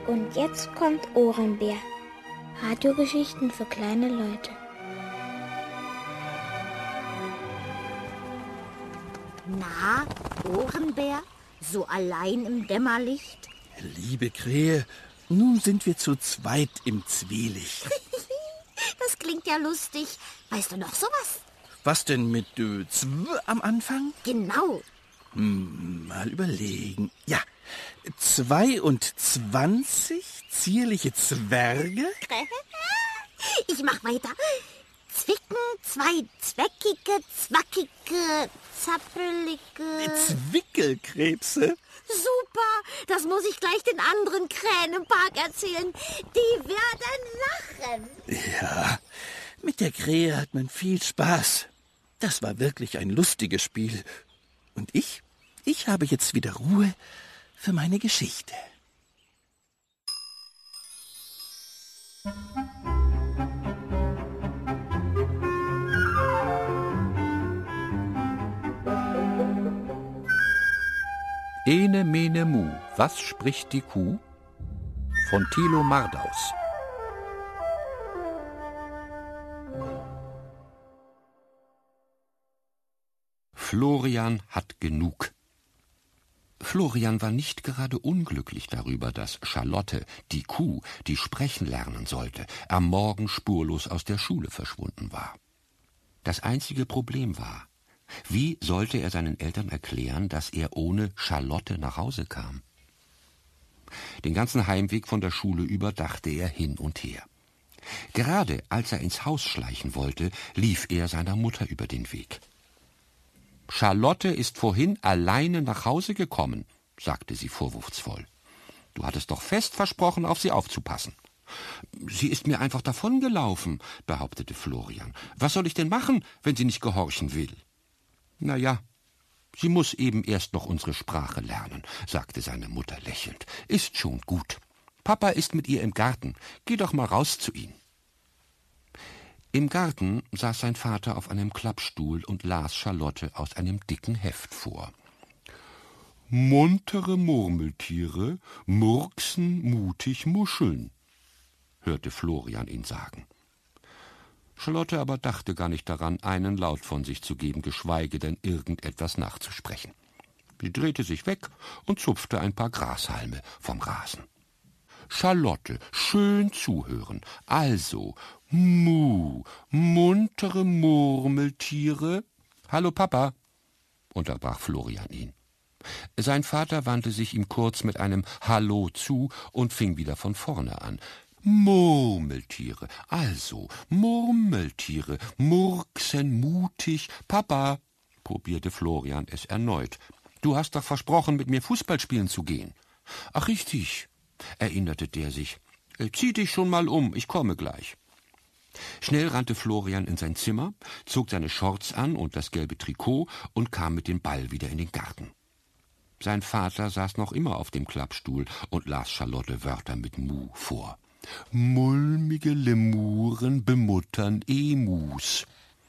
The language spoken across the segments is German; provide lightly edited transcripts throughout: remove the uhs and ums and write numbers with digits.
Und jetzt kommt Ohrenbär. Radiogeschichten für kleine Leute. Na, Ohrenbär? So allein im Dämmerlicht? Liebe Krähe, nun sind wir zu zweit im Zwielicht. Das klingt ja lustig. Weißt du noch sowas? Was denn mit Zw am Anfang? Genau. Mal überlegen. Ja, 22 zierliche Zwerge? Ich mach weiter. Zwicken, zwei zweckige, zwackige, zappelige... Zwickelkrebse? Super, das muss ich gleich den anderen Krähen im Park erzählen. Die werden lachen. Ja, mit der Krähe hat man viel Spaß. Das war wirklich ein lustiges Spiel. Und ich habe jetzt wieder Ruhe für meine Geschichte. Ene, mene, mu, was spricht die Kuh? Von Thilo Mardaus. Florian hat genug. Florian war nicht gerade unglücklich darüber, dass Charlotte, die Kuh, die sprechen lernen sollte, am Morgen spurlos aus der Schule verschwunden war. Das einzige Problem war, wie sollte er seinen Eltern erklären, dass er ohne Charlotte nach Hause kam? Den ganzen Heimweg von der Schule über dachte er hin und her. Gerade als er ins Haus schleichen wollte, lief er seiner Mutter über den Weg. »Charlotte ist vorhin alleine nach Hause gekommen«, sagte sie vorwurfsvoll. »Du hattest doch fest versprochen, auf sie aufzupassen.« »Sie ist mir einfach davongelaufen«, behauptete Florian. »Was soll ich denn machen, wenn sie nicht gehorchen will?« »Na ja, sie muss eben erst noch unsere Sprache lernen«, sagte seine Mutter lächelnd. »Ist schon gut. Papa ist mit ihr im Garten. Geh doch mal raus zu ihm.« Im Garten saß sein Vater auf einem Klappstuhl und las Charlotte aus einem dicken Heft vor. »Muntere Murmeltiere murksen mutig Muscheln«, hörte Florian ihn sagen. Charlotte aber dachte gar nicht daran, einen Laut von sich zu geben, geschweige denn irgendetwas nachzusprechen. Sie drehte sich weg und zupfte ein paar Grashalme vom Rasen. »Charlotte, schön zuhören. Also, mu, muntere Murmeltiere.« »Hallo, Papa«, unterbrach Florian ihn. Sein Vater wandte sich ihm kurz mit einem Hallo zu und fing wieder von vorne an. »Murmeltiere, also, Murmeltiere, murksen mutig.« »Papa«, probierte Florian es erneut, »du hast doch versprochen, mit mir Fußball spielen zu gehen.« »Ach, richtig«, erinnerte der sich. »Zieh dich schon mal um, ich komme gleich.« Schnell rannte Florian in sein Zimmer, zog seine Shorts an und das gelbe Trikot und kam mit dem Ball wieder in den Garten. Sein Vater saß noch immer auf dem Klappstuhl und las Charlotte Wörter mit Mu vor. »Mulmige Lemuren bemuttern Emus.«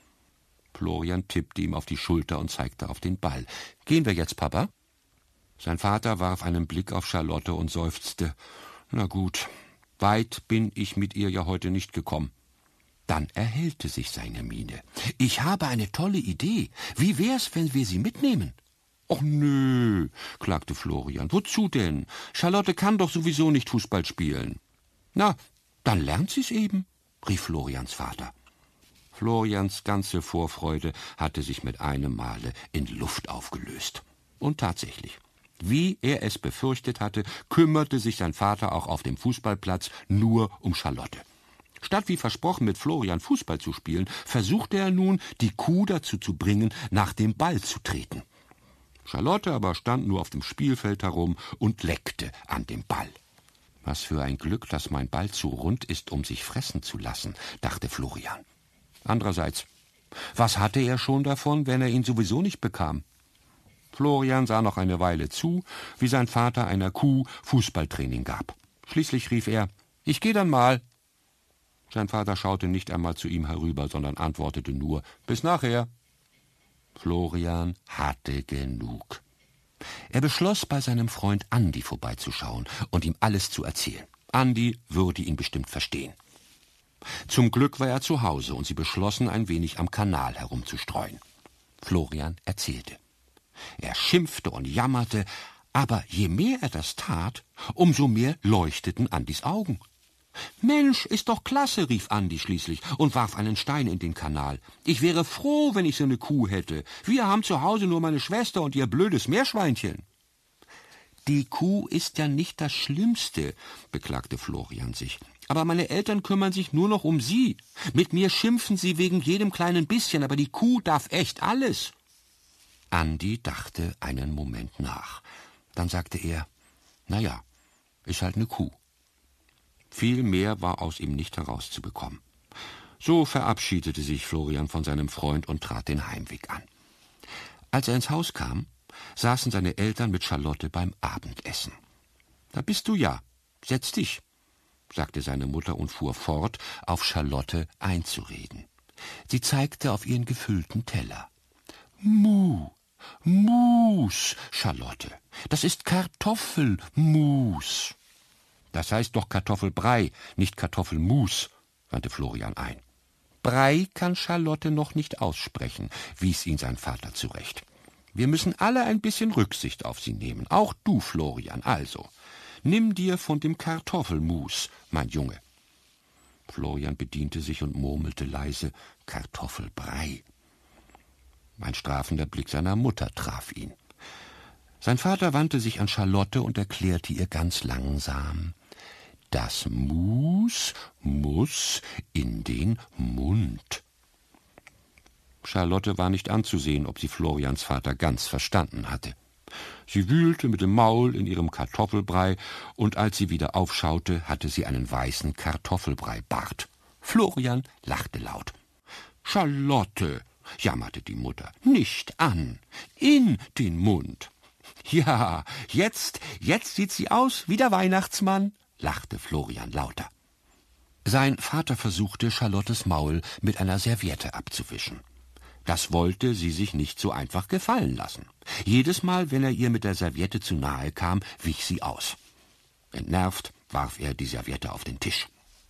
Florian tippte ihm auf die Schulter und zeigte auf den Ball. »Gehen wir jetzt, Papa?« Sein Vater warf einen Blick auf Charlotte und seufzte. »Na gut, weit bin ich mit ihr ja heute nicht gekommen.« Dann erhellte sich seine Miene. »Ich habe eine tolle Idee. Wie wär's, wenn wir sie mitnehmen?« »Och nö«, klagte Florian. »Wozu denn? Charlotte kann doch sowieso nicht Fußball spielen.« »Na, dann lernt sie's eben«, rief Florians Vater. Florians ganze Vorfreude hatte sich mit einem Male in Luft aufgelöst. Und tatsächlich, wie er es befürchtet hatte, kümmerte sich sein Vater auch auf dem Fußballplatz nur um Charlotte. Statt wie versprochen mit Florian Fußball zu spielen, versuchte er nun, die Kuh dazu zu bringen, nach dem Ball zu treten. Charlotte aber stand nur auf dem Spielfeld herum und leckte an dem Ball. »Was für ein Glück, dass mein Ball zu rund ist, um sich fressen zu lassen«, dachte Florian. Andererseits, was hatte er schon davon, wenn er ihn sowieso nicht bekam? Florian sah noch eine Weile zu, wie sein Vater einer Kuh Fußballtraining gab. Schließlich rief er, »Ich geh dann mal.« Sein Vater schaute nicht einmal zu ihm herüber, sondern antwortete nur, »Bis nachher.« Florian hatte genug. Er beschloss, bei seinem Freund Andi vorbeizuschauen und ihm alles zu erzählen. Andi würde ihn bestimmt verstehen. Zum Glück war er zu Hause und sie beschlossen, ein wenig am Kanal herumzustreuen. Florian erzählte. Er schimpfte und jammerte, aber je mehr er das tat, umso mehr leuchteten Andis Augen. »Mensch, ist doch klasse«, rief Andi schließlich und warf einen Stein in den Kanal. »Ich wäre froh, wenn ich so eine Kuh hätte. Wir haben zu Hause nur meine Schwester und ihr blödes Meerschweinchen.« »Die Kuh ist ja nicht das Schlimmste«, beklagte Florian sich. »Aber meine Eltern kümmern sich nur noch um sie. Mit mir schimpfen sie wegen jedem kleinen bisschen, aber die Kuh darf echt alles.« Andi dachte einen Moment nach. Dann sagte er, »Na ja, ist halt eine Kuh.« Viel mehr war aus ihm nicht herauszubekommen. So verabschiedete sich Florian von seinem Freund und trat den Heimweg an. Als er ins Haus kam, saßen seine Eltern mit Charlotte beim Abendessen. »Da bist du ja, setz dich«, sagte seine Mutter und fuhr fort, auf Charlotte einzureden. Sie zeigte auf ihren gefüllten Teller. Mus, Charlotte, das ist Kartoffelmus.« »Das heißt doch Kartoffelbrei, nicht Kartoffelmus«, wandte Florian ein. Brei kann Charlotte noch nicht aussprechen, wies ihn sein Vater zurecht. Wir müssen alle ein bisschen Rücksicht auf sie nehmen, auch du, Florian, also. Nimm dir von dem Kartoffelmus, mein Junge. Florian bediente sich und murmelte leise, Kartoffelbrei. Ein strafender Blick seiner Mutter traf ihn. Sein Vater wandte sich an Charlotte und erklärte ihr ganz langsam, das Mus muss in den Mund. Charlotte war nicht anzusehen, ob sie Florians Vater ganz verstanden hatte. Sie wühlte mit dem Maul in ihrem Kartoffelbrei, und als sie wieder aufschaute, hatte sie einen weißen Kartoffelbrei-Bart. Florian lachte laut. »Charlotte«, jammerte die Mutter, »nicht an, in den Mund.« »Ja, jetzt sieht sie aus wie der Weihnachtsmann«, lachte Florian lauter. Sein Vater versuchte, Charlottes Maul mit einer Serviette abzuwischen. Das wollte sie sich nicht so einfach gefallen lassen. Jedes Mal, wenn er ihr mit der Serviette zu nahe kam, wich sie aus. Entnervt warf er die Serviette auf den Tisch.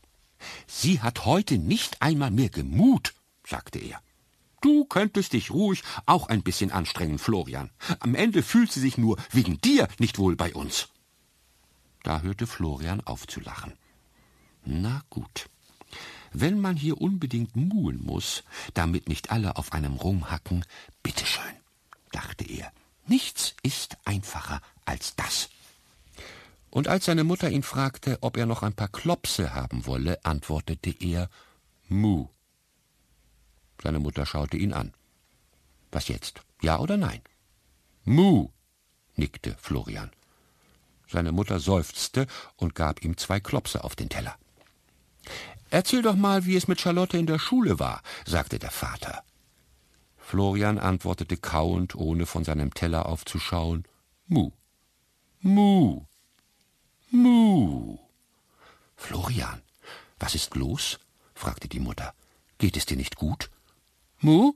»Sie hat heute nicht einmal mehr Gemut«, sagte er. »Du könntest dich ruhig auch ein bisschen anstrengen, Florian. Am Ende fühlt sie sich nur wegen dir nicht wohl bei uns.« Da hörte Florian auf zu lachen. »Na gut, wenn man hier unbedingt muhen muss, damit nicht alle auf einem rumhacken, bitteschön«, dachte er. »Nichts ist einfacher als das.« Und als seine Mutter ihn fragte, ob er noch ein paar Klopse haben wolle, antwortete er, »Mu.« Seine Mutter schaute ihn an. »Was jetzt? Ja oder nein?« »Mu«, nickte Florian. Seine Mutter seufzte und gab ihm 2 Klopse auf den Teller. »Erzähl doch mal, wie es mit Charlotte in der Schule war«, sagte der Vater. Florian antwortete kauend, ohne von seinem Teller aufzuschauen, »Mu, Mu, Mu.« »Florian, was ist los?«, fragte die Mutter. »Geht es dir nicht gut?« »Mu?«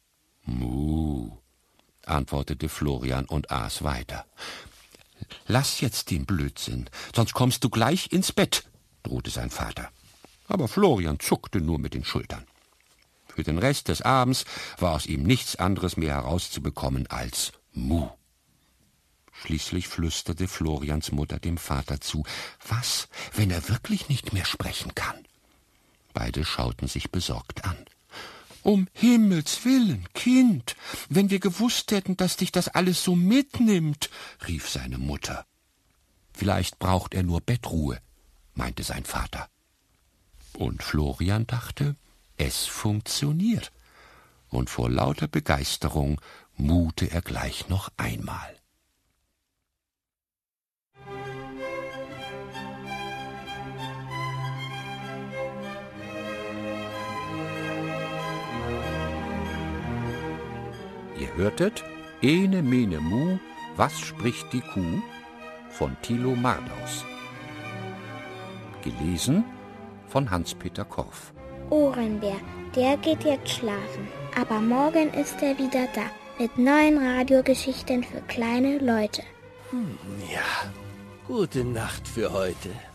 »Mu«, antwortete Florian und aß weiter. »Lass jetzt den Blödsinn, sonst kommst du gleich ins Bett«, drohte sein Vater. Aber Florian zuckte nur mit den Schultern. Für den Rest des Abends war aus ihm nichts anderes mehr herauszubekommen als Mu. Schließlich flüsterte Florians Mutter dem Vater zu, was, wenn er wirklich nicht mehr sprechen kann? Beide schauten sich besorgt an. »Um Himmels willen, Kind, wenn wir gewusst hätten, dass dich das alles so mitnimmt«, rief seine Mutter. »Vielleicht braucht er nur Bettruhe«, meinte sein Vater. Und Florian dachte, es funktioniert. Und vor lauter Begeisterung muhte er gleich noch einmal. Ihr hörtet Ene Mene Mu, was spricht die Kuh? Von Thilo Mardaus. Gelesen von Hans-Peter Korff. Ohrenbär, der geht jetzt schlafen. Aber morgen ist er wieder da. Mit neuen Radiogeschichten für kleine Leute. Ja, gute Nacht für heute.